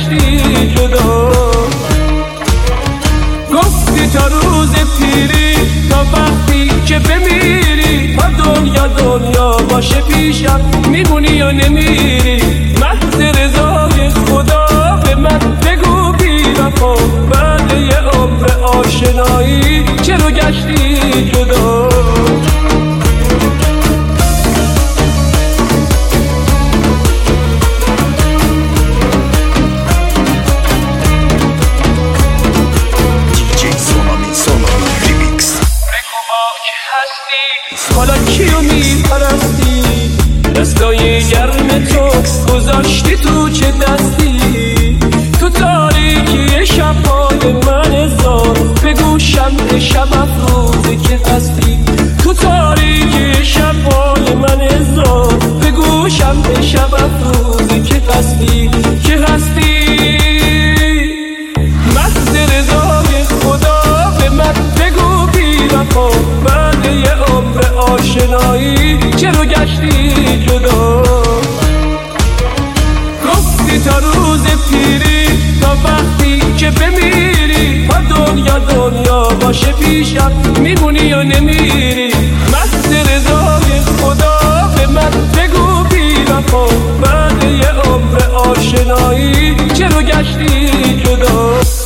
گشتی جدا. گفتی تا روز پیری، تا وقتی که بمیری، تا دنیا باشه پیشم، میمونی یا نمیری. محض رضای خدا به من بگو بی وفا، بعد یه عمر آشنایی چرا گشتی جدا. حالا کیو میپرستی؟ دستای گرم تو گذاشتی تو چه دستی؟ تو تاریکی شب‌های من زار بگو شمع شب افروزی که هستی. تو تاریکی شب‌های من زار بگو شمع شب افروزی که هستی، که هستی. محض رضای خدا به من بگو بی وفا، بعد یه عمر آشنایی چرا گشتی جدا. گفتی تا روز پیری، تا وقتی که بمیری، تا دنیا باشه پیشم، میمونی یا نمیری. محض رضای خدا به من بگو بی وفا، بعد یه عمر آشنایی چرا گشتی جدا.